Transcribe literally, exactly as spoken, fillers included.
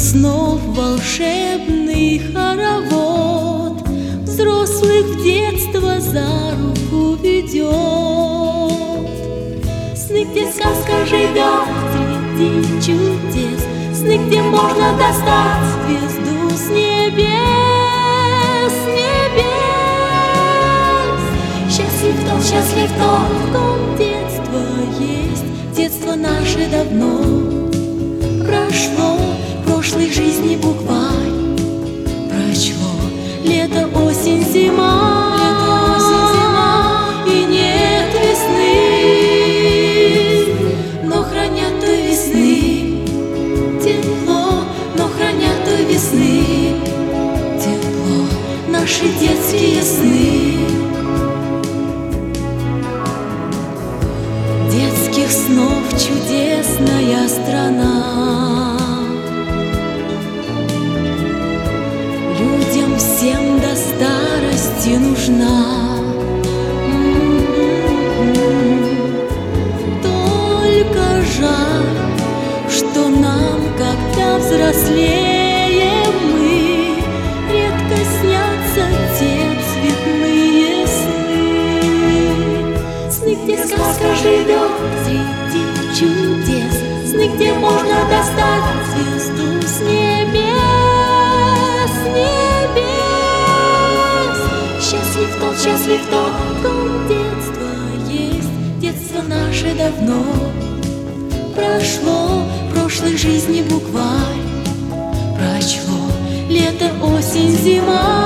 снов волшебный хоровод взрослых в детство за руку ведет. Сны, где сказка живет среди чудес, сны, где можно достать звезду с небес, с небес. Счастлив тот, счастлив тот, в ком детство есть. Детство наше давно прошло, прошлой жизни букварь прочло. Лето, осень, зима, лето, осень, зима, и нет весны, но хранят той весны тепло, но хранят той весны тепло наши детские сны. Детских снов чудесная страна, людям всем до старости нужна. Только жаль, что нам, когда взрослеем мы, редко снятся те цветные сны. Сны, где сказка живет среди чудес, сны, где можно достать звезду с небес, с небес. Счастлив тот, счастлив тот, в ком детство есть. Детство наше давно прошло, прошлой жизни букварь прочло. Лето, осень, зима,